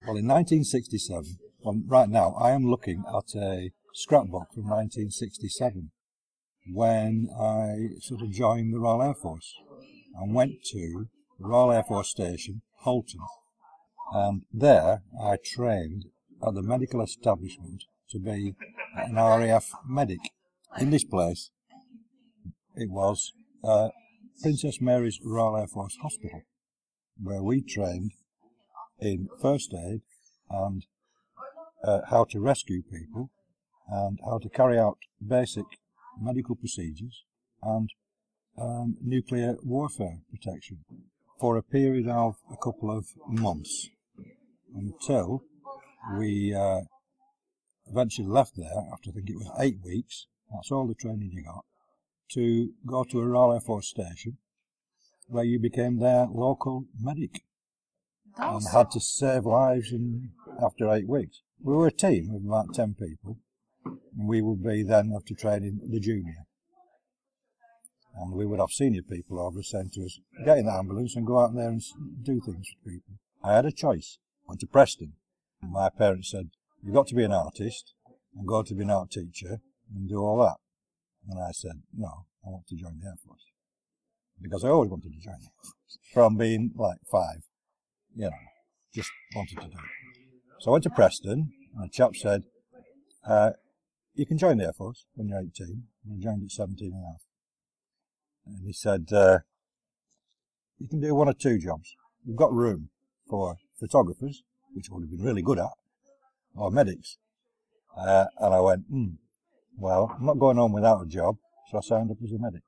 Well, in 1967, right now, I am looking at a scrapbook from 1967 when I sort of joined the Royal Air Force and went to the Royal Air Force Station, Halton. And there I trained at the medical establishment to be an RAF medic. In this place, it was Princess Mary's Royal Air Force Hospital, where we trained in first aid and how to rescue people and how to carry out basic medical procedures and nuclear warfare protection for a period of a couple of months until we eventually left there after I think it was 8 weeks. That's all the training you got, to go to a Royal Air Force station where you became their local medic and had to save lives after 8 weeks. We were a team of about 10 people, and we would be then, after training, the junior. And we would have senior people over saying to us, get in the ambulance and go out there and do things for people. I had a choice. I went to Preston. My parents said, you've got to be an artist and go to be an art teacher and do all that. And I said, no, I want to join the Air Force. Because I always wanted to join the Air Force. From being like 5, just wanted to do it. So I went to Preston, and a chap said, you can join the Air Force when you're 18. And I joined at 17 and a half. And he said, you can do 1 or 2 jobs. We've got room for photographers, which I would have been really good at, or medics. And I went, well, I'm not going home without a job, so I signed up as a medic.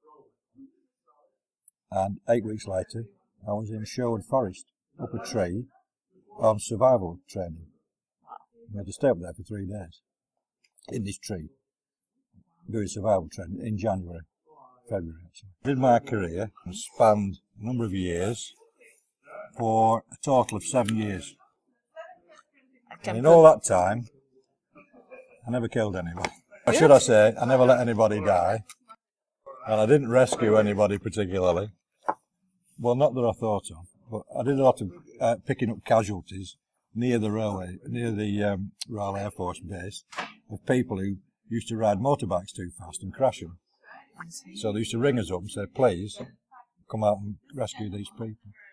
And 8 weeks later, I was in Sherwood Forest, up a tree, on survival training. We had to stay up there for 3 days, in this tree, doing survival training in January, February actually. Did my career, and spanned a number of years, for a total of 7 years. And in all that time, I never killed anybody. Or should I say, I never let anybody die. And I didn't rescue anybody particularly. Well, not that I thought of, but I did a lot of picking up casualties near the railway, near the Royal Air Force base, of people who used to ride motorbikes too fast and crash them. So they used to ring us up and say, please, come out and rescue these people.